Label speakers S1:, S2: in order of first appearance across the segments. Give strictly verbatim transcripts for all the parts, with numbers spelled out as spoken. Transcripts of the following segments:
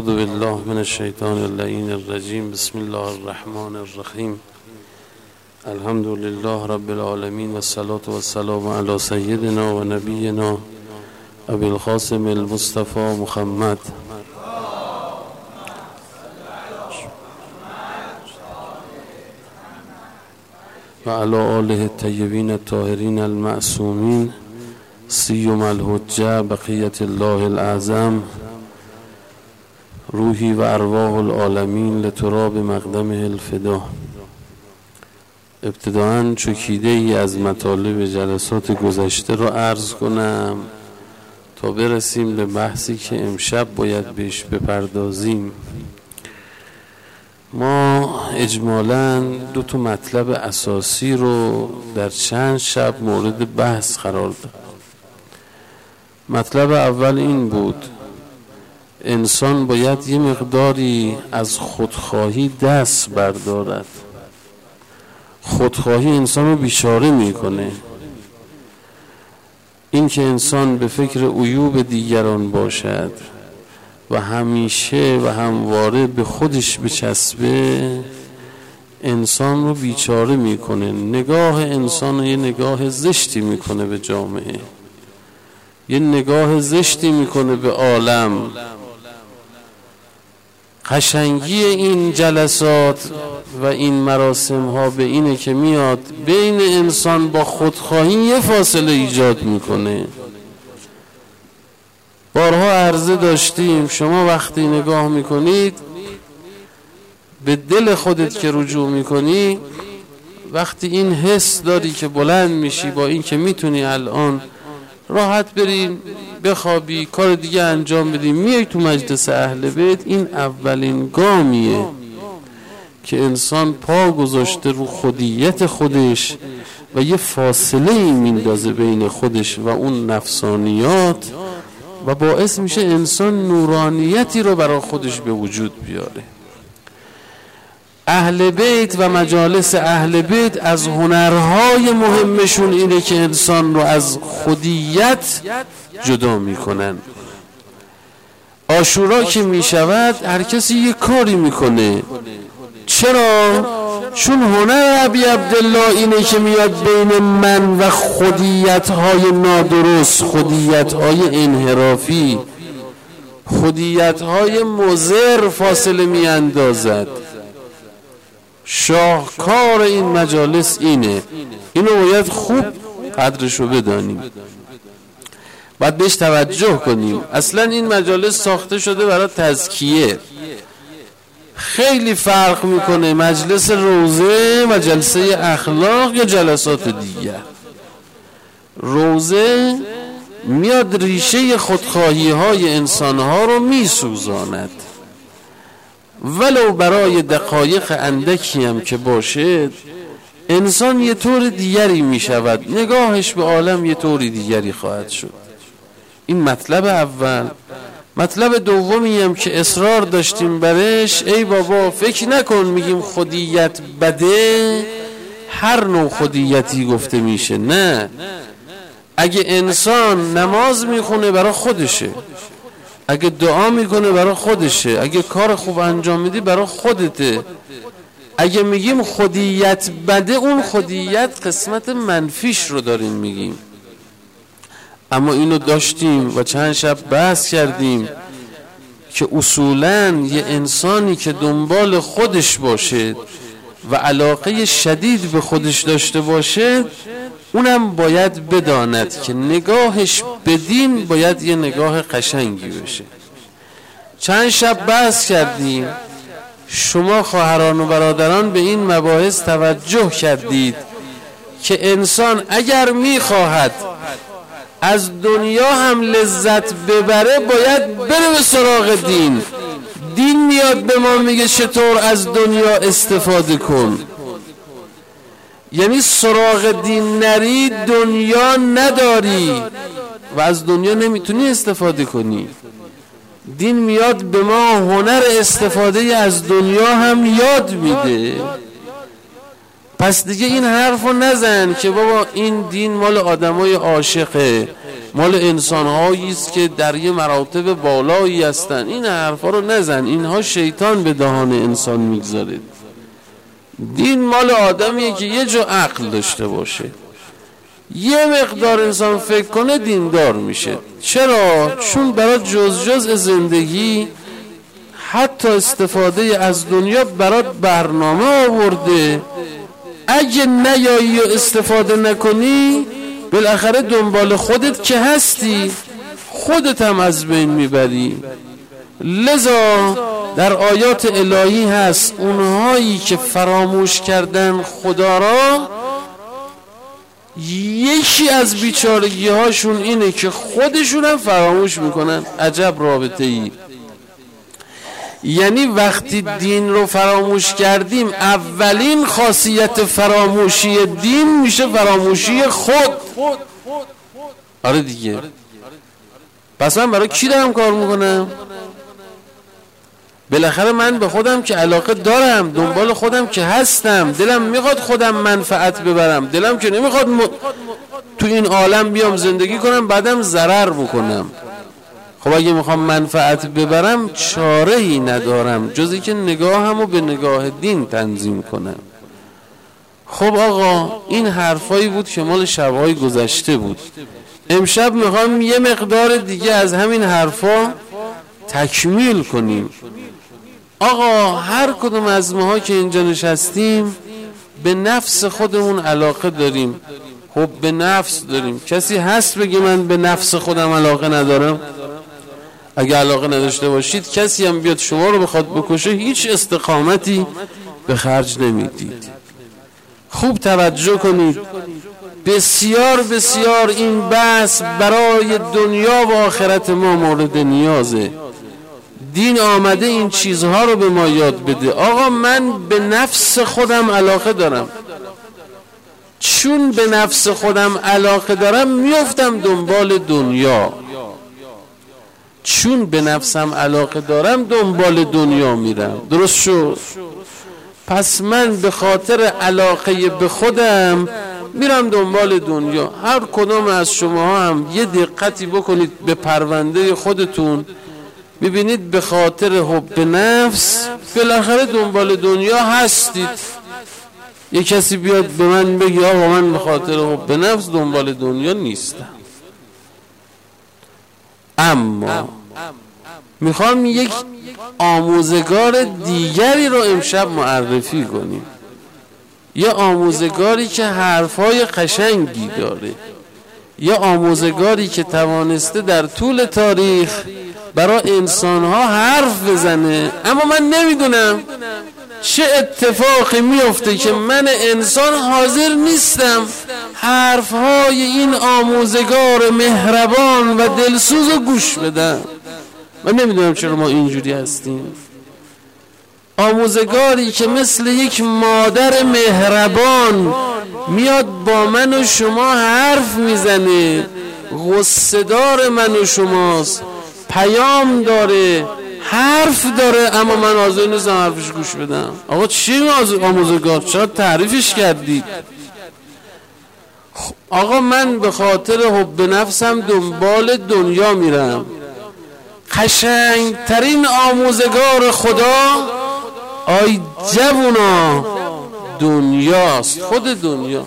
S1: اعوذ بالله من الشیطان اللعین الرجیم. بسم الله الرحمن الرحیم. الحمد لله رب العالمین و الصلاة و السلام علی سیدنا و نبینا ابی القاسم المصطفى محمد و علی آله الطیبین الطاهرین المعصومین سیم الحجه بقیت الله الاعظم روحی و ارواح العالمین لتراب مقدمه الفدا. ابتداءً چکیده ای از مطالب جلسات گذشته رو عرض کنم تا برسیم به بحثی که امشب باید بهش بپردازیم. ما اجمالاً دو تا مطلب اساسی رو در چند شب مورد بحث قرار داد. مطلب اول این بود انسان باید یه مقداری از خودخواهی دست بردارد. خودخواهی انسان رو بیچاره میکنه. این که انسان به فکر عیوب دیگران باشد و همیشه و همواره به خودش بچسبه انسان رو بیچاره میکنه. نگاه انسان رو یه نگاه زشتی میکنه به جامعه، یه نگاه زشتی میکنه به عالم. قشنگی این جلسات و این مراسم ها به اینه که میاد بین انسان با خودخواهی یه فاصله ایجاد میکنه. بارها عرضه داشتیم شما وقتی نگاه میکنید به دل خودت که رجوع میکنی، وقتی این حس داری که بلند میشی با این که میتونی الان راحت بریم بخوابی کار دیگه انجام بدیم میای تو مجلس اهل بیت، این اولین گامیه که انسان پا گذاشته رو خودیت خودش و یه فاصله ای میندازه بین خودش و اون نفسانیات و باعث میشه انسان نورانیتی رو برای خودش به وجود بیاره. اهل بیت و مجالس اهل بیت از هنرهای مهمشون اینه که انسان رو از خودیت جدا میکنن. عاشورا که میشود هر کسی یه کاری میکنه. چرا؟ چون هنر ابی عبدالله اینه که میاد بین من و خودیت‌های نادرست، خودیت‌های انحرافی، خودیت‌های مضر فاصله میاندازد. شاهکار این مجالس اینه، اینو باید خوب قدرشو بدانیم، باید بهش توجه کنیم. اصلا این مجالس ساخته شده برای تزکیه. خیلی فرق میکنه مجلس روزه و جلسه اخلاق یا جلسات دیگر. روزه میاد ریشه خودخواهی های انسان ها رو میسوزاند، ولو برای دقایق اندکی هم که باشه انسان یه طور دیگری می شود، نگاهش به عالم یه طور دیگری خواهد شد. این مطلب اول. مطلب دومی هم که اصرار داشتیم برش، ای بابا فکر نکن میگیم خودیت بده هر نوع خودیتی گفته میشه. نه، اگه انسان نماز میخونه برای خودشه، اگه دعا میکنه برای خودشه، اگه کار خوب انجام میدی برای خودته. اگه میگیم خودیت بده اون خودیت قسمت منفیش رو داریم میگیم. اما اینو داشتیم و چند شب بحث کردیم که اصولاً یه انسانی که دنبال خودش باشه و علاقه شدید به خودش داشته باشه اونم باید بداند که نگاهش به دین باید یه نگاه قشنگی بشه. چند شب بحث کردیم، شما خواهران و برادران به این مباحث توجه کردید که انسان اگر میخواهد از دنیا هم لذت ببره باید بره به سراغ دین. دین میاد به ما میگه چطور از دنیا استفاده کن. یعنی سراغ دین نری دنیا نداری و از دنیا نمیتونی استفاده کنی. دین میاد به ما هنر استفاده از دنیا هم یاد میده. پس دیگه این حرفو نزن که بابا این دین مال آدمای عاشقه، مال انسان هایی است که در یه مراتب بالایی هستن. این حرفا رو نزن، اینها شیطان به دهان انسان میگذاره. دین مال آدمیه که یه جا عقل داشته باشه، یه مقدار انسان فکر کنه دیندار میشه. چرا؟ چون برای جز جز زندگی حتی استفاده از دنیا برات برنامه آورده. اگه نیایی و استفاده نکنی بالاخره دنبال خودت که هستی خودت هم از بین میبری. لذا در آیات الهی هست اونهایی که فراموش کردن خدا را، یکی از بیچارگی هاشون اینه که خودشون هم فراموش میکنن. عجب رابطه ای. یعنی وقتی دین رو فراموش کردیم، اولین خاصیت فراموشی دین میشه فراموشی خود. آره دیگه. پس من برای کی دارم کار میکنم؟ بالاخره من به خودم که علاقه دارم، دنبال خودم که هستم، دلم میخواد خودم منفعت ببرم، دلم که نمیخواد م... تو این عالم بیام زندگی کنم بعدم ضرر بکنم. خب اگه میخوام منفعت ببرم چاره ای ندارم جز اینکه نگاهمو به نگاه دین تنظیم کنم. خب آقا این حرفایی بود که مال شبهای گذشته بود. امشب میخوام یه مقدار دیگه از همین حرفا تکمیل کنیم. آقا هر کدوم از ماها که اینجا نشستیم به نفس خودمون علاقه داریم. خب به نفس داریم. کسی هست بگه من به نفس خودم علاقه ندارم؟ اگه علاقه نداشته باشید کسی هم بیاد شما رو بخواد بکشه هیچ استقامتی به خرج نمیدید. خوب توجه کنید. بسیار بسیار این بحث برای دنیا و آخرت ما مورد نیازه. دین آمده این چیزها رو به ما یاد بده. آقا من به نفس خودم علاقه دارم، چون به نفس خودم علاقه دارم میفتم دنبال دنیا، چون به نفسم علاقه دارم دنبال دنیا میرم. درست شد؟ پس من به خاطر علاقه به خودم میرم دنبال دنیا. هر کدوم از شما هم یه دقتی بکنید به پرونده خودتون، ببینید به خاطر حب نفس بالاخره دنبال دنیا هستید. یه کسی بیاد به من بگی آقا من به خاطر حب نفس دنبال دنیا نیستم. اما میخوام یک آموزگار دیگری رو امشب معرفی کنیم، یه آموزگاری که حرفای قشنگی داره، یه آموزگاری که توانسته در طول تاریخ برای انسانها حرف بزنه. اما من نمیدونم چه اتفاقی میفته که من انسان حاضر نیستم حرفهای این آموزگار مهربان و دلسوز رو گوش بدم. من نمیدونم چرا ما اینجوری هستیم. آموزگاری که مثل یک مادر مهربان میاد با من و شما حرف میزنه، غصه دار من و شماست، پیام داره، حرف داره، اما من حاضر نیستم حرفش گوش بدم. آقا چی آموزگار؟ چرا تعریفش کردی؟ آقا من به خاطر حب نفسم دنبال دنیا میرم. قشنگترین آموزگار خدا آی جوونا دنیاست، خود دنیا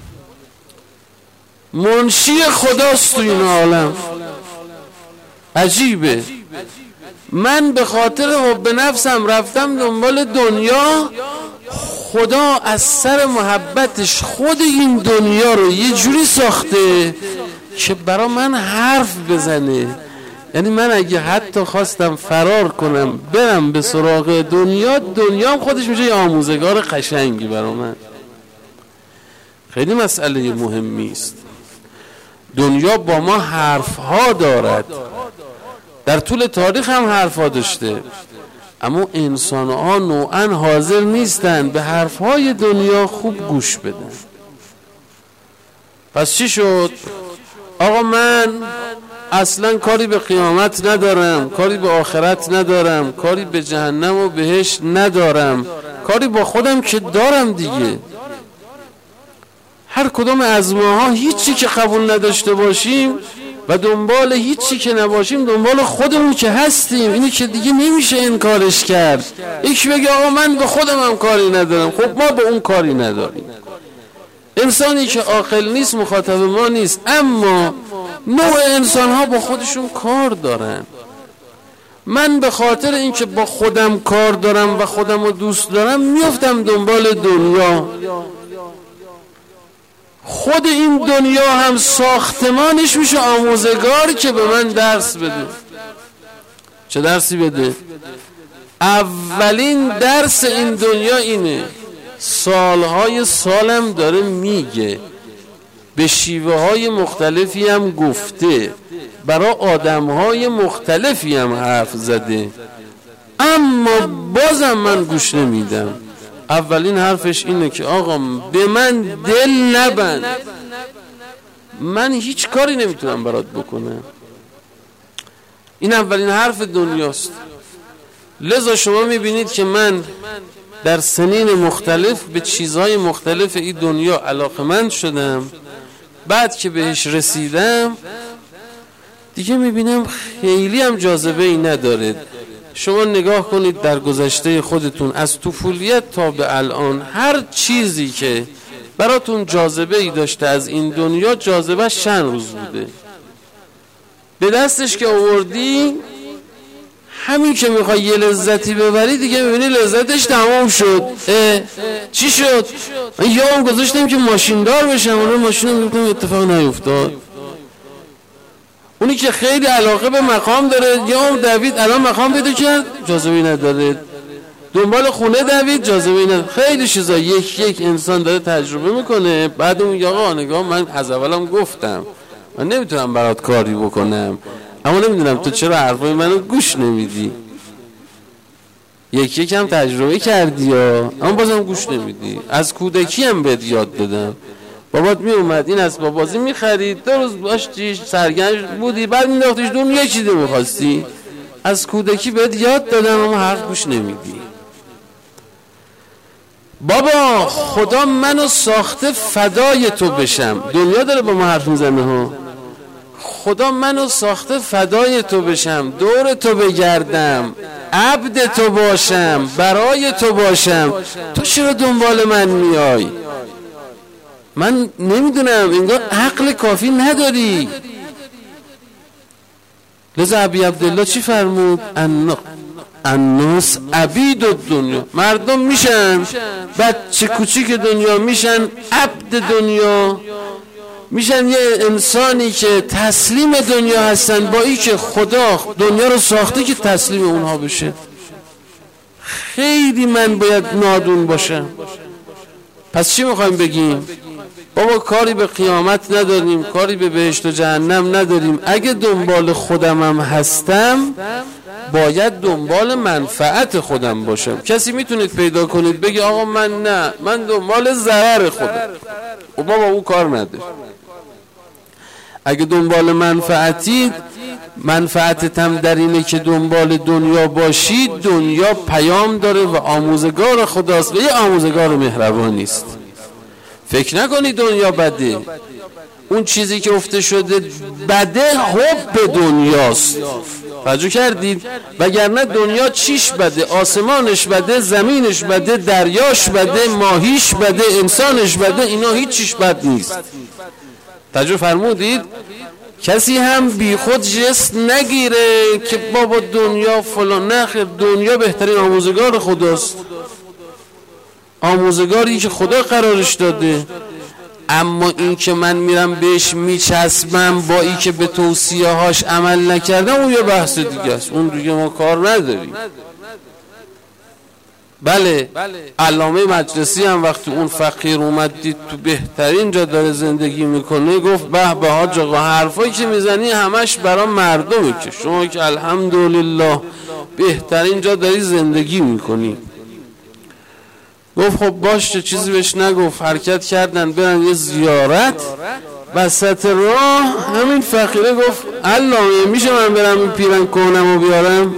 S1: منشی خداست تو این عالم. عجیبه. من به خاطر حب نفسم رفتم دنبال دنیا، خدا از سر محبتش خود این دنیا رو یه جوری ساخته که برا من حرف بزنه. یعنی من اگه حتی خواستم فرار کنم برم به سراغ دنیا، دنیا هم خودش میشه یه آموزگار قشنگی برا من. خیلی مسئله مهمی است. دنیا با ما حرف ها دارد، در طول تاریخ هم حرف ها داشته، اما انسان ها نوعا حاضر نیستن به حرف های دنیا خوب گوش بدن. پس چی شد؟ آقا من اصلا کاری به قیامت ندارم، کاری به آخرت ندارم، کاری به جهنم و بهشت ندارم، کاری با خودم که دارم دیگه. هر کدوم از ماها هیچی که قبول نداشته باشیم و دنبال هیچی که نباشیم، دنبال خودمون که هستیم. اینو که دیگه نمیشه انکارش کرد. یکی بگه آقا من به خودم هم کاری ندارم، خب ما به اون کاری نداریم. انسانی که عاقل نیست مخاطب ما نیست، اما نوع انسان ها با خودشون کار دارن. من به خاطر اینکه با خودم کار دارم و خودم رو دوست دارم میافتم دنبال دنیا. خود این دنیا هم ساختمانش میشه آموزگار که به من درس بده. چه درسی بده؟ اولین درس این دنیا اینه، سالهای سالم داره میگه، به شیوه های مختلفی هم گفته، برای آدم های مختلفی هم حرف زده، اما بازم من گوش نمیدم. اولین حرفش اینه که آقا به من دل نبند، من هیچ کاری نمیتونم برات بکنم. این اولین حرف دنیاست. لذا شما میبینید که من در سنین مختلف به چیزهای مختلف این دنیا علاقمند شدم. بعد که بهش رسیدم دیگه میبینم خیلی هم جاذبه ای نداره. شما نگاه کنید در گذشته خودتون، از طفولیت تا به الان، هر چیزی که براتون جاذبه ای داشته از این دنیا، جاذبه چند روز بوده. به دستش که آوردی، همین که میخوای یه لذتی ببری دیگه میبینی لذتش تمام شد. اه چی شد؟ من یا هم گذاشتم که ماشیندار بشم، اون ماشین رو میکنم اتفاق نیفتاد. اونی که خیلی علاقه به مقام داره، یا هم دوید الان مقام پیدا کرد، جاذبه نداره. دنبال خونه دوید، جاذبه نداره. خیلی چیزا یک یک انسان داره تجربه میکنه. بعد اون میگه آقا نگاه، من از اولم گفتم من نمیتونم برات کاری بکنم، اما نمیدونم تو چرا حرفای منو گوش نمیدی. یک یک هم تجربه کردی ها، اما بازم گوش نمیدی. از کودکی هم بهت یاد دادم. بابات می اومد این اسباب بازی می‌خرید، دو روز باشی سرگرم بودی، بعد می‌انداختیش دون یه چیزی می‌خواستی. از کودکی بهت یاد دادم اما حرف گوش نمیدی. بابا خدا منو ساخته فدای تو بشم. دنیا داره با ما حرف میزنه ها. خدا منو ساخته فدای تو بشم، دور تو بگردم، عبد تو باشم، برای تو باشم. تو چرا دنبال من میای؟ من نمیدونم، انگار عقل کافی نداری. لذا ابی عبدالله چی فرمود؟ الناس عبید الدنیا، مردم میشن بچه کوچیک دنیا، میشن عبد دنیا، میشن یه انسانی که تسلیم دنیا هستن، با ای که خدا دنیا رو ساخته که تسلیم اونها بشه. خیلی من باید نادون باشم. پس چی میخوایم بگیم؟ بابا کاری به قیامت نداریم، کاری به بهشت و جهنم نداریم. اگه دنبال خودمم هستم باید دنبال منفعت خودم باشم. کسی میتونید پیدا کنید بگی آقا من نه، من دنبال ضرر خودم، و بابا اون کار نداره. اگه دنبال منفعتید، منفعتت هم در اینه که دنبال دنیا باشید، دنیا پیام داره و آموزگار خداست و یه آموزگار مهربانی است. فکر نکنید دنیا بده. اون چیزی که افته شده بده حب دنیاست. توجه کردید؟ وگرنه دنیا چیش بده؟ آسمانش بده، زمینش بده، دریاش بده، ماهیش بده، انسانش بده، اینا هیچ چیش بد نیست. توجه فرمودید؟ کسی هم بی خود جست نگیره که بابا دنیا فلان. نه خیر، دنیا بهترین آموزگار خداست، آموزگاری که خدا قرارش داده. اما این که من میرم بهش میچسبم با این که به توصیه هاش عمل نکردم، اون یه بحث دیگه است، اون دیگه ما کار نداریم. بله، علامه مجلسی هم وقتی اون فقیر اومد دید تو بهترین جا داره زندگی میکنه، گفت به به حاج آقا، حرفایی که میزنی همش برای مردمه که شما که الحمدلله بهترین جا داری زندگی میکنی. گفت خب باشه، چیزی بهش نگفت. حرکت کردن برن یه زیارت، وسط راه همین فقیره گفت علامه میشه من برم این پیرن کهنمو بیارم؟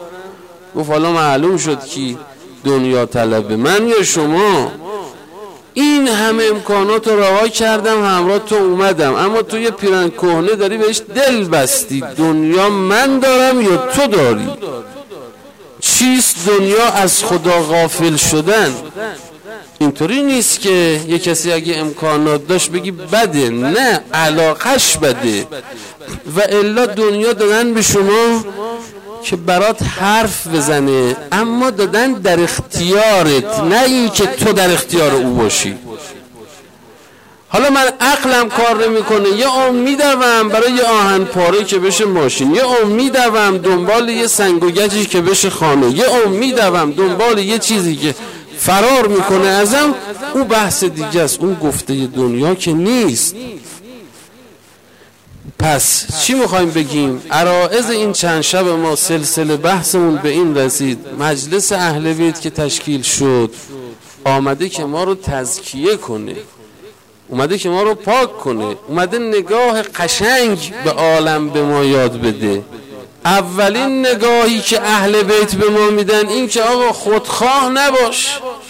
S1: گفت حالا معلوم شد کی دنیا طلبه، من یا شما؟ این همه امکانات رو رها کردم همراه تو اومدم، اما تو یه پیرن کهنه داری بهش دل بستی. دنیا من دارم یا تو داری؟ چیست دنیا؟ از خدا غافل شدن. اینطوری نیست که یه کسی اگه امکانات داشت بگی بده، نه، علاقش بده. و الا دنیا دادن به شما که برات حرف بزنه، اما دادن در اختیارت، نه این که تو در اختیار او باشی. حالا من عقلم کار نمیکنه، یه عمر میدوم برای یه آهن پاره که بشه ماشین، یه عمر میدوم دنبال یه سنگ و گچی که بشه خانه، یه عمر میدوم دنبال یه چیزی که فرار میکنه ازم. او بحث دیگه است، اون گفته دنیا که نیست. پس چی میخوایم بگیم؟ عرائض این چند شب ما سلسله بحثمون به این رسید. مجلس اهل بیت که تشکیل شد آمده که ما رو تزکیه کنه، اومده که ما رو پاک کنه، اومده نگاه قشنگ به عالم به ما یاد بده. اولین نگاهی که اهل بیت به ما میدن این که آقا خودخواه نباش،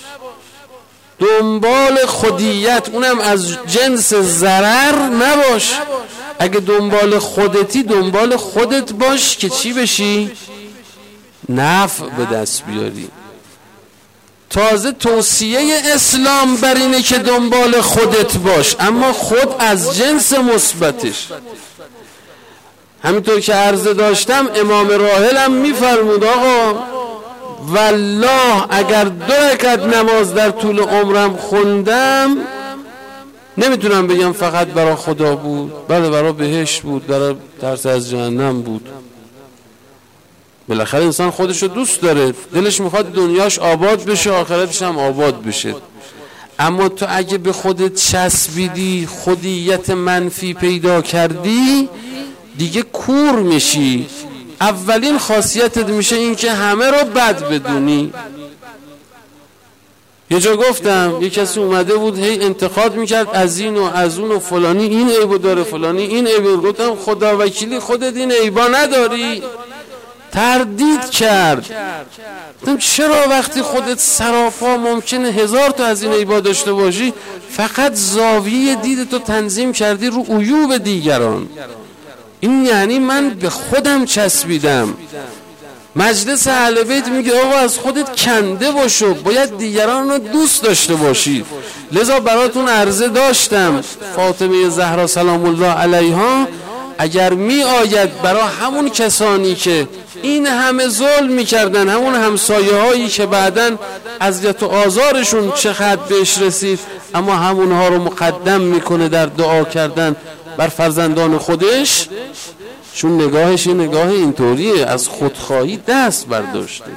S1: دنبال خودیت، اونم از جنس ضرر نباش. اگه دنبال خودتی دنبال خودت باش که چی بشی؟ نفع به دست بیاری. تازه توصیه اسلام بر اینه که دنبال خودت باش، اما خود از جنس مثبتش. همینطور که عرضه داشتم امام راحلم میفرمود آقا والله اگر دو رکعت نماز در طول عمرم خوندم نمیتونم بگم فقط برای خدا بود، بله برای بهشت بود، برای ترس از جهنم بود. بالاخره انسان خودش رو دوست داره، دلش میخواد دنیاش آباد بشه، آخرتش هم آباد بشه. اما تو اگه به خودت چسبیدی، خودیت منفی پیدا کردی، دیگه کور میشی. اولین خاصیتت میشه این که همه رو بد بدونی. یه جا گفتم یه کسی اومده بود هی انتقاد میکرد از این و از اون و فلانی این عیبو داره، فلانی این عیبو. گفتم خدا وکیلی خودت این عیبا نداری؟ تردید کرد. گفتم چرا وقتی خودت سراپا ممکنه هزار تا از این عیبا داشته باشی، فقط زاویه دیدتو تنظیم کردی رو عیوب دیگران؟ این یعنی من به خودم چسبیدم. مجلس اهل بیت میگه آقا از خودت کنده باشو، باید دیگران رو دوست داشته باشی. لذا براتون عرضه داشتم فاطمه زهرا سلام الله علیها اگر می آید برای همون کسانی که این همه ظلم میکردن، همون همسایه هایی که بعدن اذیت و آزارشون چه حد بهش رسید، اما همونها رو مقدم میکنه در دعا کردن بر فرزندان خودش، چون نگاهش این نگاه اینطوریه، از خودخواهی دست برداشته.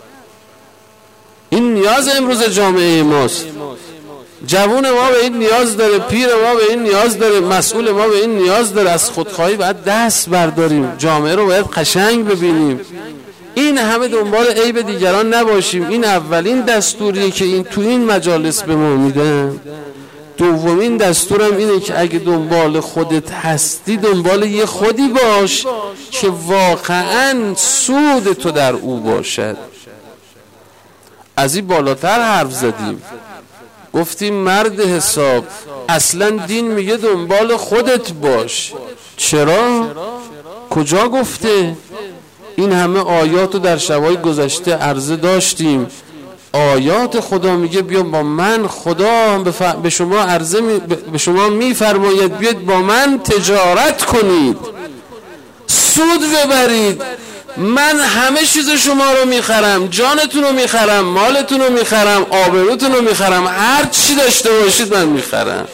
S1: این نیاز امروز جامعه ماست. جوون ما به این نیاز داره، پیر ما به این نیاز داره، مسئول ما به این نیاز داره. از خودخواهی باید دست برداریم، جامعه رو باید قشنگ ببینیم، این همه دنبال عیب دیگران نباشیم. این اولین دستوریه که این تو این مجالس به ما میدن. دومین دستورم اینه که اگه دنبال خودت هستی دنبال یه خودی باش که واقعا سود تو در او باشد. از این بالاتر حرف زدیم، گفتیم مرد حساب اصلا دین میگه دنبال خودت باش. چرا؟ کجا گفته؟ این همه آیاتو در شبای گذشته عرضه داشتیم. آیات خدا میگه بیا با من، خدا به شما عرضه می به شما میفرماید بیاید با من تجارت کنید، سود ببرید. من همه چیز شما رو میخرم، جانتون رو میخرم، مالتون رو میخرم، آبروتون رو میخرم، هر چی داشته باشید من میخرم.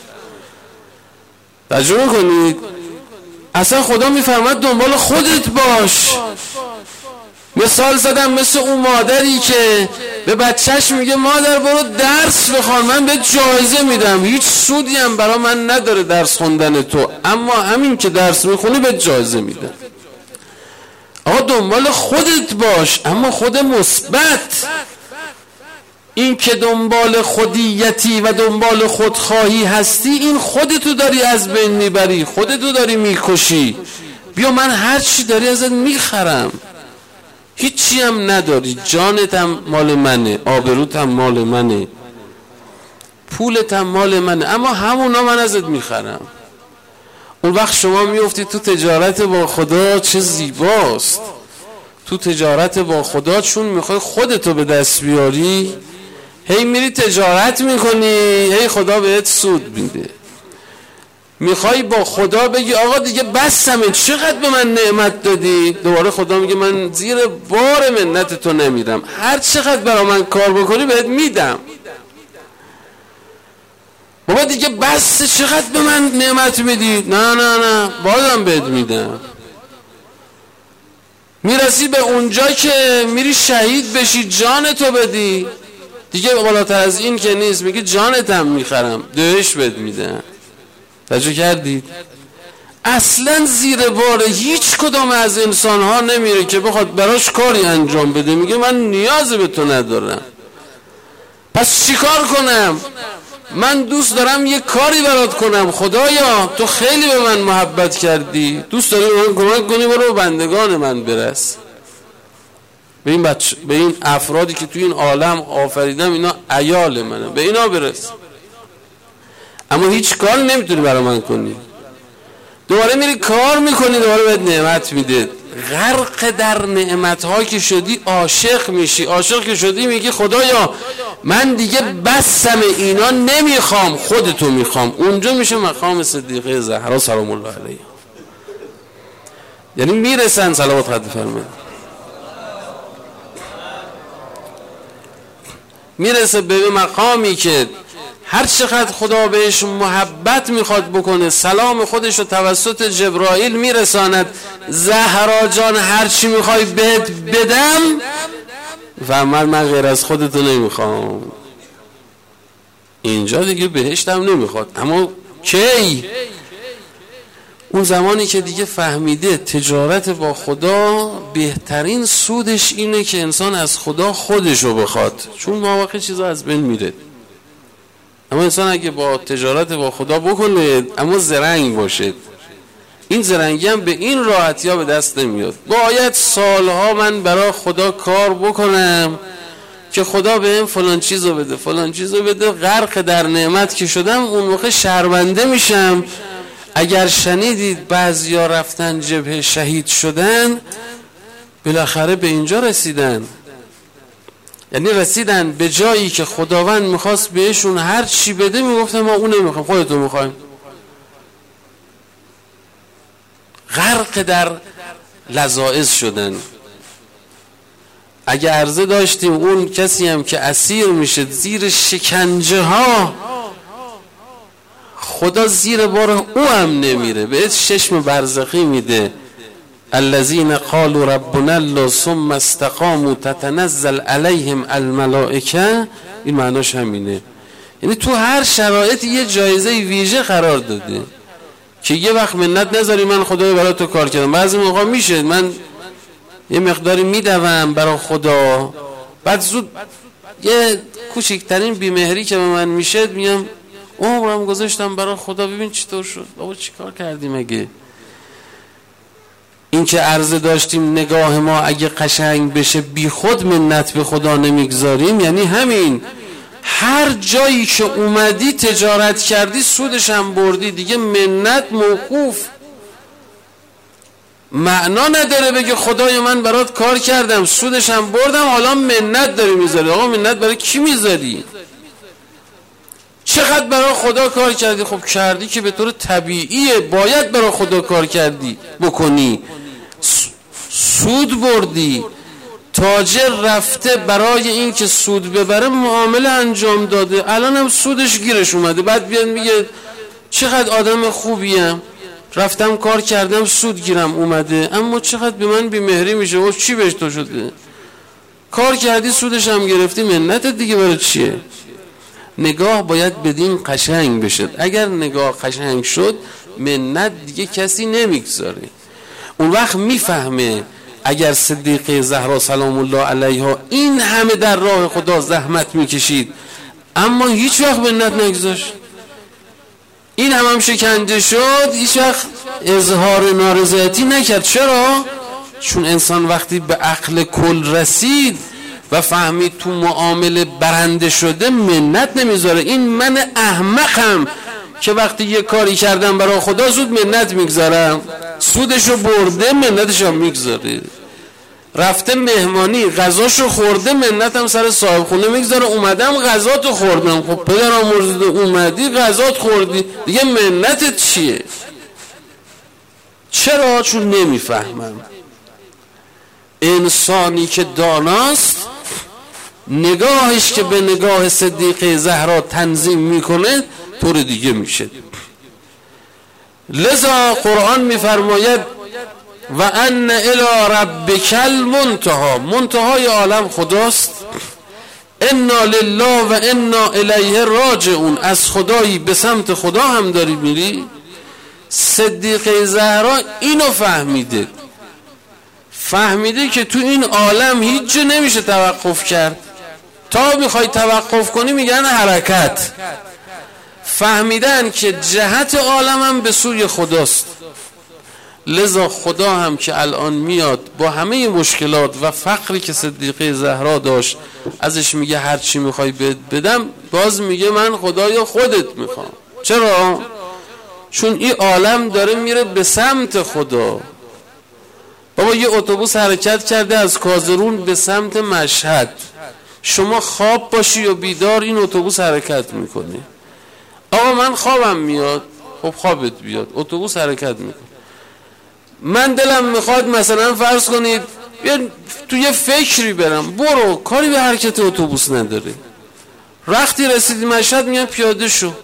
S1: ترجمه کنید. اصلا خدا میفرماید دنبال خودت باش. مثال زدم مثل اون مادری که به بچهش میگه مادر برو درس بخوان، من به جایزه میدم، هیچ سودی هم برای من نداره درس خوندن تو، اما همین که درس میخونی به جایزه میدم. آقا دنبال خودت باش، اما خود مثبت. این که دنبال خودیتی و دنبال خودخواهی هستی، این خودتو داری از بین میبری، خودتو داری میکشی. بیا من هر چی داری ازت میخرم، هیچی هم نداری، جانت هم مال منه، آبروت هم مال منه. پولت هم مال منه، اما همونا من ازت میخرم. اون وقت شما میفتی تو تجارت با خدا. چه زیباست تو تجارت با خدا، چون میخوای خودتو به دست بیاری، هی میری تجارت میکنی، هی خدا بهت سود میده. میخوای با خدا بگی آقا دیگه بسمه، چقدر به من نعمت دادی، دوباره خدا میگه من زیر بار منت تو نمیرم، هر چقدر برا من کار بکنی بهت میدم. بابا دیگه بس، چقدر به من نعمت میدی، نه نه نه بازم بهت میدم. میرسی به اونجا که میری شهید بشی، جانتو بدی، دیگه بالاتر از این که نیست، میگه جانتم میخرم، دهش بهت میدم. توجه کردید؟ اصلا زیر بار هیچ کدام از انسان ها نمیره که بخواد براش کاری انجام بده، میگه من نیازی به تو ندارم. پس چیکار کنم؟ من دوست دارم یه کاری برات کنم، خدایا تو خیلی به من محبت کردی، دوست داری من کمک کنی، برو بندگان من برس. به این بچه، به این افرادی که توی این عالم آفریدم، اینا عیال منه، به اینا برس. اما هیچ کار نمیتونی برای من کنی. دوباره میری کار میکنی، دوباره بهت نعمت میده. غرق در نعمت ها که شدی عاشق میشی. عاشق که شدی میگی خدایا من دیگه بسم اینا نمیخوام، خودتو میخوام. اونجا میشه مقام صدیقه زهرا سلام الله علیها. یعنی میرسن صلوات خط فرمه، میرسه به مقامی که هر چقدر خدا بهش محبت میخواد بکنه، سلام خودش رو توسط جبرائیل میرساند. زهرا جان هر چی میخوای بهت بدم، و من من غیر از خودتو نمیخوام. اینجا دیگه بهشتم نمیخواد. اما کی؟ اون زمانی که دیگه فهمیده تجارت با خدا بهترین سودش اینه که انسان از خدا خودشو بخواد، چون مواقع چیزا از بین میره. اما انسان اگه با تجارت با خدا بکنه، اما زرنگ باشه، این زرنگی هم به این راحتی ها به دست نمیاد. باید سالها من برای خدا کار بکنم که خدا به این فلان چیزو بده فلان چیزو بده. غرق در نعمت که شدم، اون موقع شرمنده میشم. اگر شنیدید بعضیا رفتن جبهه شهید شدن، بالاخره به اینجا رسیدن. یعنی رسیدن به جایی که خداوند میخواست بهشون هر چی بده، میگفتن ما اون نمیخوایم، خودتون میخوایم. غرق در لذائذ شدن. اگه عرضه داشتیم اون کسی هم که اسیر میشه زیر شکنجه ها، خدا زیر بار او هم نمیره، بهت چشم برزخی میده. الذين قالوا ربنا الله ثم استقاموا تتنزل عليهم الملائکه. این معناش همینه، یعنی تو هر شرایط یه جایزه ویژه قرار داده که یه وقت منت نذاری من خدای برای تو کار کردم. بعضی موقع میشه من یه مقداری میدوم برای خدا، بعد زود یه کوچکترین بیمهری که به من میشه میگم عمرم گذاشتم برای خدا، ببین چطور شد. بابا چی کار کردیم؟ اگه این که عرضه داشتیم نگاه ما اگه قشنگ بشه بی خود منت به خدا نمیگذاریم، یعنی همین هر جایی که اومدی تجارت کردی سودش هم بردی، دیگه منت موقوف. معنا نداره بگه خدای من برات کار کردم سودش هم بردم حالا منت داری میذاری. آقا منت برای کی میذاری؟ چقدر برای خدا کار کردی؟ خب کردی که به طور طبیعیه، باید برای خدا کار کردی بکنی، سود بردی. تاجر رفته برای این که سود ببره معامله انجام داده، الان هم سودش گیرش اومده، بعد بیان میگه چقدر آدم خوبیم، رفتم کار کردم سود گیرم اومده، اما چقدر به من بیمهری میشه. و چی بهش تو شده؟ کار کردی سودش هم گرفتی، منت دیگه برای چیه؟ نگاه باید بدین قشنگ بشه. اگر نگاه قشنگ شد منت دیگه کسی نمیگذاره. اون وقت میفهمه اگر صدیقه زهرا سلام الله علیها این همه در راه خدا زحمت میکشید اما هیچ وقت منت نگذاشت، این هم هم شکنجه شد، هیچ وقت اظهار نارضایتی نکرد. چرا؟ چون انسان وقتی به عقل کل رسید و فهمید تو معامله برنده شده منت نمیذاره. این من احمقم که وقتی یه کاری کردم برای خدا زود منت میگذارم، سودشو برده منتشو میگذاره. رفته مهمانی غذاشو خورده منتم سر صاحب خونه میگذاره، اومدم غذاتو خوردم. خب پدرم مرزده اومدی غذات خوردی دیگه منتت چیه؟ چرا؟ چون نمیفهمم. انسانی که داناست نگاهش که به نگاه صدیقه زهرا تنظیم میکنه طور دیگه میشه. لذا قرآن میفرماید و ان الی ربک المنتهی، منتهای عالم خداست. انا لله و انا الیه راجعون، از خدایی به سمت خدا هم داری میری. صدیقه زهرا اینو فهمیده، فهمیده که تو این عالم هیچ جا نمیشه توقف کرد، تا میخوای توقف کنی میگن حرکت. فهمیدن که جهت عالم هم به سوی خداست. لذا خدا هم که الان میاد با همه مشکلات و فقری که صدیقه زهرا داشت ازش میگه هر چی میخوای بدم، باز میگه من خدایا خودت میخوام. چرا؟ چون این عالم داره میره به سمت خدا. بابا یه اتوبوس حرکت کرده از کازرون به سمت مشهد، شما خواب باشی و بیدار این اتوبوس حرکت میکنه. آقا من خوابم میاد، خب خوابت بیاد، اتوبوس حرکت میکنه. من دلم میخواد مثلا فرض کنید بیا تو یه فکری برم، برو، کاری به حرکت اتوبوس نداره. وقتی رسیدی مشهد میگن پیاده شو.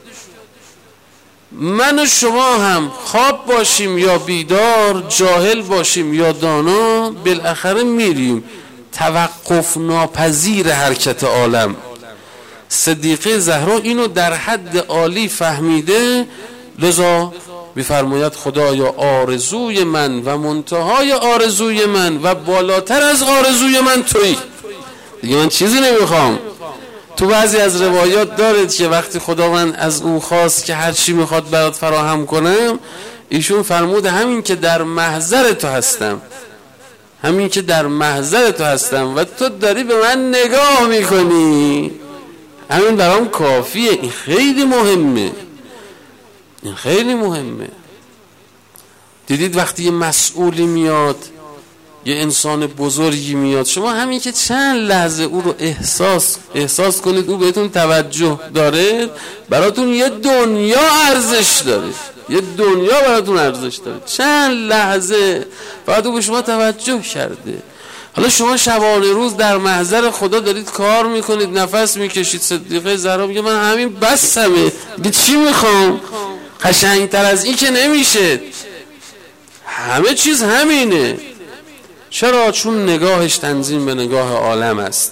S1: من و شما هم خواب باشیم یا بیدار، جاهل باشیم یا دانا، بالاخره میریم. توقف ناپذیر حرکت عالم. صدیقه زهرا اینو در حد عالی فهمیده. لذا میفرماید خدایا آرزوی من و منتهای آرزوی من و بالاتر از آرزوی من تویی، دیگه من چیزی نمیخوام. تو بعضی از روایات دارد که وقتی خداوند از او خواست که هر چی میخواد برات فراهم کنم، ایشون فرمود همین که در محضر تو هستم، همین که در محضر تو هستم و تو داری به من نگاه میکنی، همین برام کافیه. این خیلی مهمه، این خیلی مهمه. دیدید وقتی یه مسئولی میاد، یه انسان بزرگی میاد، شما همین که چند لحظه او رو احساس احساس کنید او بهتون توجه داره، براتون یه دنیا ارزش داره، یه دنیا براتون ارزش داره. چند لحظه فقط او به شما توجه کرده. حالا شما شبانه روز در محضر خدا دارید کار میکنید، نفس میکشید. صدیقه زهرا میگه من همین بسمه، دیگه چی میخوام؟ قشنگتر از این که نمیشه، همه چیز همینه. چرا؟ چون نگاهش تنظیم به نگاه عالم است.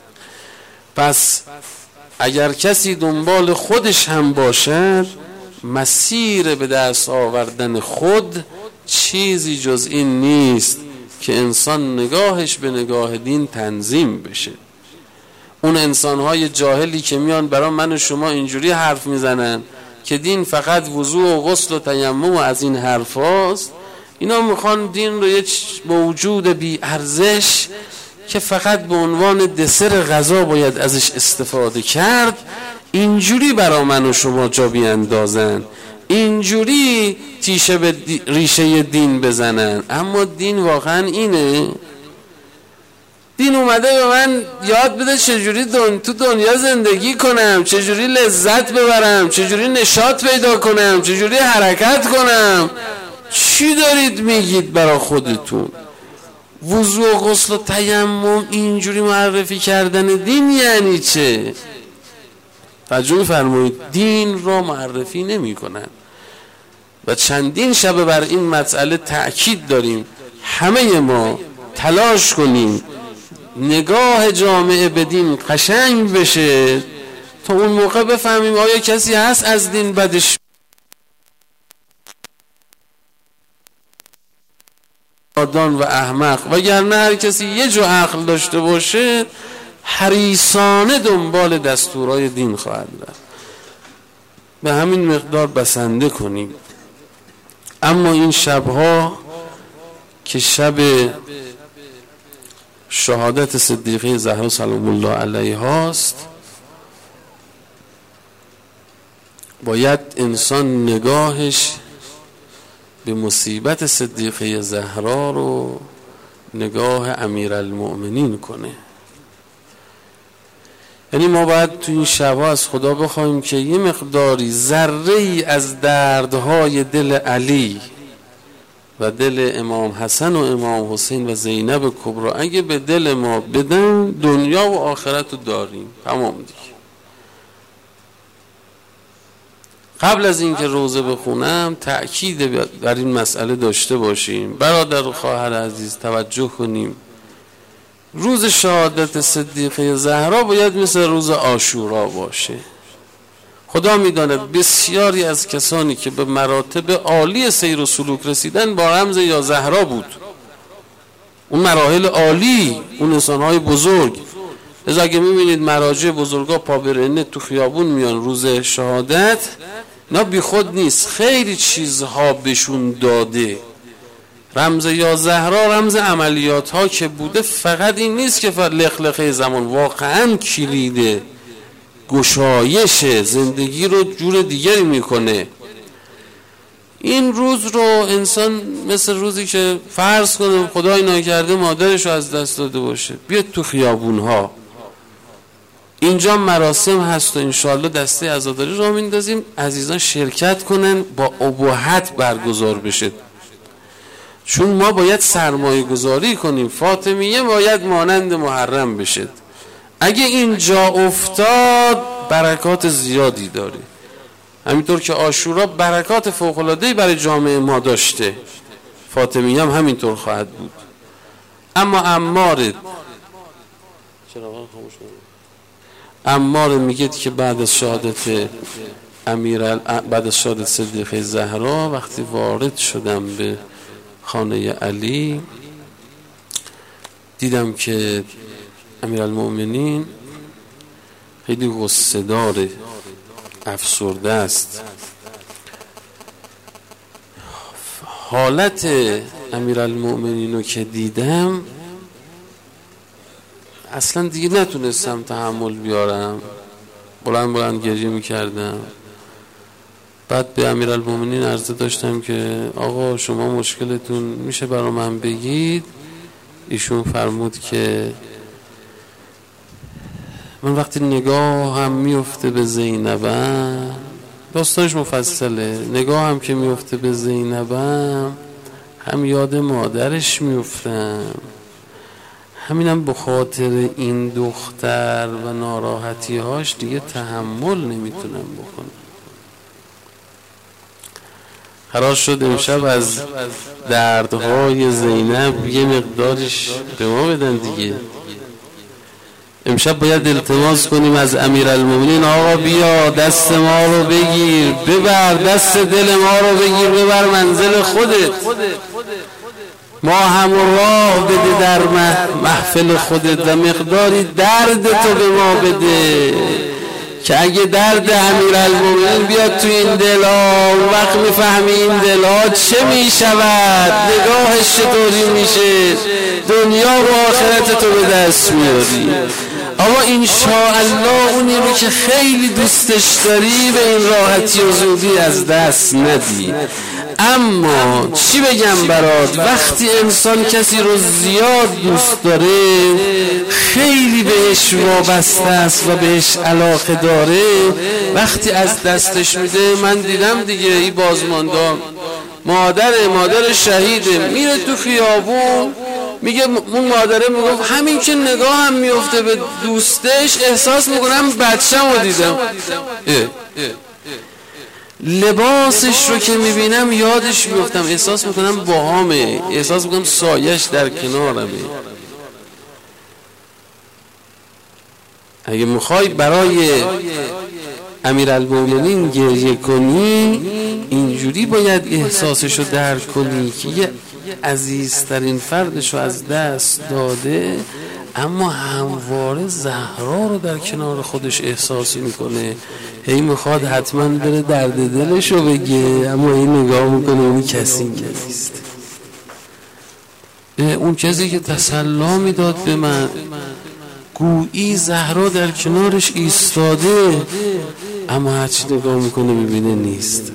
S1: پس اگر کسی دنبال خودش هم باشد، مسیر به دست آوردن خود چیزی جز این نیست که انسان نگاهش به نگاه دین تنظیم بشه. اون انسانهای جاهلی که میان برای من و شما اینجوری حرف میزنن که دین فقط وضوء و غسل و تیمم و از این حرف هاست، اینا میخوان دین رو یک موجود بی ارزش که فقط به عنوان دسر غذا باید ازش استفاده کرد، اینجوری برای من و شما جا بیاندازن، اینجوری تیشه به ریشه دین بزنن. اما دین واقعا اینه؟ دین اومده به من یاد بده چجوری دن... تو دنیا زندگی کنم، چجوری لذت ببرم، چجوری نشاط پیدا کنم، چجوری حرکت کنم. چی دارید میگید برای خودتون؟ وضوء و غسل و تیمم اینجوری معرفی کردن دین یعنی چه؟ توجه فرمایید، دین را معرفی نمی کنن. و چندین شب بر این مسئله تأکید داریم. همه ما تلاش کنیم نگاه جامعه به دین قشنگ بشه تا اون موقع بفهمیم آیا کسی هست از دین بدش نادان و احمق، وگرنه هر کسی یه جو عقل داشته باشه حریصانه دنبال دستورای دین خواهد رفت. به همین مقدار بسنده کنیم. اما این شبها که شب شهادت صدیقه زهرا سلام الله علیها است، باید انسان نگاهش به مصیبت صدیقه زهرا رو نگاه امیرالمؤمنین کنه. یعنی ما باید تو این شبها از خدا بخوایم که یه مقداری ذره ای از دردهای دل علی و دل امام حسن و امام حسین و زینب کبرا اگه به دل ما بدن، دنیا و آخرت رو داریم. تمام دیگه. قبل از اینکه روزه بخونم تأکید بر این مسئله داشته باشیم. برادر و خواهر عزیز توجه کنیم، روز شهادت صدیقه زهرا باید مثل روز عاشورا باشه. خدا میداند بسیاری از کسانی که به مراتب عالی سیر و سلوک رسیدن با رمز یا زهرا بود، اون مراحل عالی، اون انسانهای بزرگ. لذا اگه میبینید مراجع بزرگا پا برهنه تو خیابون میان روز شهادت، نه بی خود نیست، خیلی چیزها بهشون داده. رمز یا زهرا رمز عملیات ها که بوده، فقط این نیست که لخلخه زمان، واقعا کلیده گشایش زندگی رو جور دیگری میکنه. این روز رو انسان مثل روزی که فرض کنه خدای ناکرده مادرش رو از دست داده باشه، بیاد تو خیابون ها، اینجا مراسم هست و انشاءالله دسته عزاداری رو میندازیم، عزیزان شرکت کنن، با اباحت برگزار بشه. چون ما باید سرمایه گذاری کنیم. فاطمیه باید مانند محرم بشه. اگه اینجا افتاد برکات زیادی داره، همینطور که عاشورا برکات فوق‌العاده‌ای برای جامعه ما داشته، فاطمیه هم همینطور خواهد بود. اما عمار چرا خاموش عمار میگه که بعد از شهادت امیر بعد از شهادت صدیقه زهرا وقتی وارد شدم به خانه علی، دیدم که امیرالمؤمنین خیلی غصه داره، افسرده است. حالت امیرالمؤمنین رو که دیدم اصلا دیگه نتونستم تحمل بیارم، بلند بلند گریه میکردم. بعد به امیرالمؤمنین عرضه داشتم که آقا شما مشکلتون میشه برا من بگید؟ ایشون فرمود که من وقتی نگاهم میفته به زینبم، داستانش مفصله، نگاهم که میفته به زینبم هم یاد مادرش میفتم، همینم به خاطر این دختر و ناراحتی هاش دیگه تحمل نمیتونم بکنم. قرار شد امشب از دردهای زینب یه مقدارش به ما بدن دیگه. امشب باید التماس کنیم از امیرالمؤمنین، آقا بیا دست ما رو بگیر، ببر دست دل ما رو بگیر، ببر منزل خودت، ما هم راه بده در محفل خودت و مقداری درد تو به ما بده که اگه درد امیرالمؤمنین بیاد تو این دلها، اون وقت میفهمی این دلها چه میشود، نگاهش چطوری میشه، دنیا و آخرت تو به دست میاری. اما انشاءالله اونی رو که خیلی دوستش داری به این راحتی و زودی از دست ندی. اما چی بگم برات، وقتی انسان کسی رو زیاد دوست داره، خیلی بهش وابسته است و بهش علاقه داره، وقتی از دستش میده، من دیدم دیگه این بازماندار مادر مادر شهیده میره تو خیابون، میگه اون مادره میگفت همین که نگاه هم میفته به دوستش احساس میکنم بچه‌مو دیدم، اه اه. لباسش رو که میبینم یادش میفتم، احساس میکنم باهامه، احساس میکنم سایش در کنارمه. اگه میخوای برای امیرالمؤمنین گریه کنی، اینجوری باید احساسش رو درک کنی که یه عزیزترین فردش رو از دست داده، اما همواره زهرا رو در کنار خودش احساسی میکنه، هی میخواد حتما بره درد دلش رو بگه، اما این نگاه میکنه اونی کسی نیست. اون کسی که تسلا میداد به من گویی زهرا در کنارش ایستاده، اما هرچی نگاه میکنه میبینه نیست.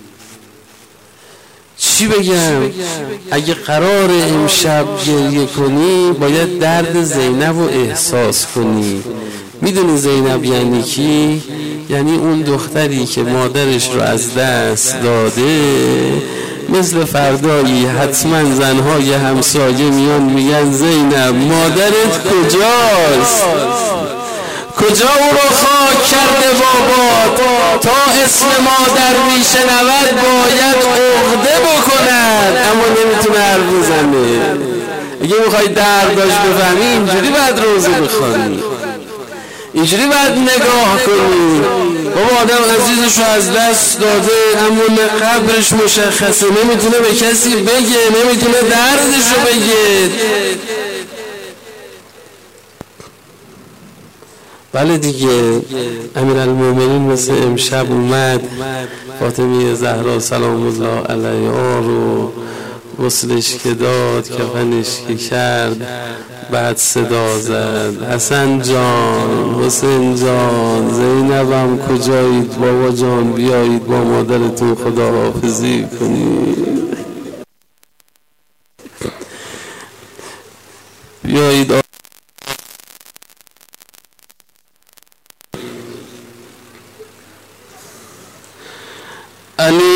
S1: چی بگم؟ اگه قرار امشب گریه کنی باید درد زینب رو احساس کنی. میدونی زینب یعنی کی؟ یعنی اون دختری که مادرش رو از دست داده، مثل فردایی حتما زنهای همسایه میان میگن زینب مادرت کجاست؟ کجا او رو خاک کرده بابا تا اسم مادر میشنود باید عقده بکند، اما نمیتونه حرف بزنه. اگه میخوای درداش بفهمی اینجوری باید روزه بخوانی، اینجوری باید نگاه کنی. بابا آدم عزیزشو از دست داده اما قبرش مشخصه، نمیتونه به کسی بگه، نمیتونه دردشو بگه. بله دیگه، امیرالمومنین مثل امشب اومد فاطمه زهرا سلام الله علیها رو غسلش که داد، کفنش که کرد، بعد صدا زد حسن جان، حسین جان، زینبم کجایید؟ بابا جان بیایید با مادرتون خداحافظی کنید، بیایید. علی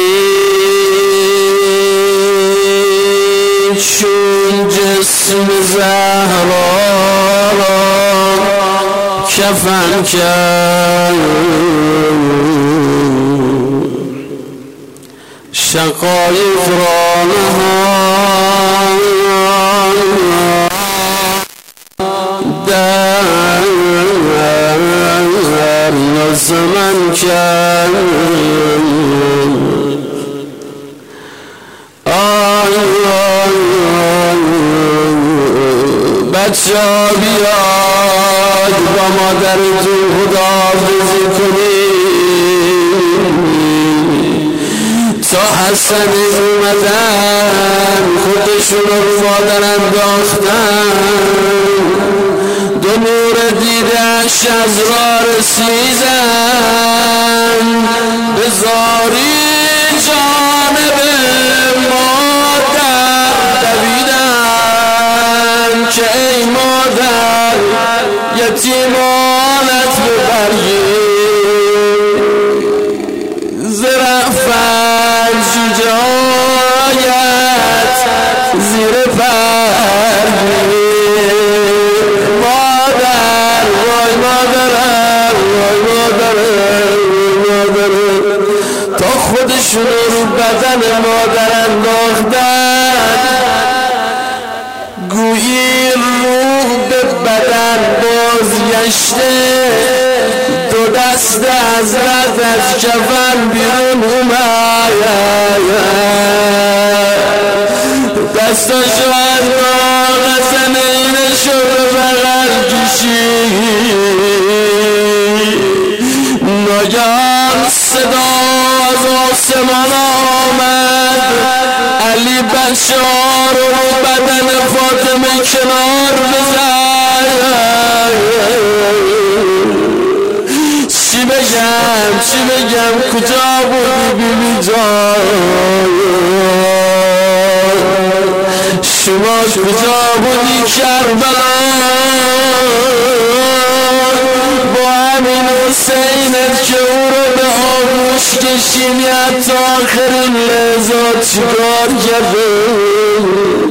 S1: چون جسم زهرا را کفن کرد، شقایق را نهاد در زمن کرد. بچه ها بیاد با مادرتون خداحافظی کنید. تا حسن اومدن خودشون رو مادر انداختن، دو نور دیدش از را رسیدن، به زاری جانب مادر دویدن که ای مادر یتیمانت ببری، زرفت جایت زیر پرگی. مادر وای مادرم وای مادرم مادرم، تا خودشون رو بدن مادر انداختن، گویی روح به بدن بازگشته، دو دست حضرت از کفن بیرون اومد، دستاشو از داغ زمینشو به بغل کشید. ناگهان صدا از آسمان آمد، علی بشار رو بدن فاطمه کنار بزن. چی بگم چی بگم کجا بودی بیبی جان؟ شما کجا بودی کربلا؟ با همین حسینت که او رو به آغوش کشیدی تا آخرین لحظات چیکار کرده؟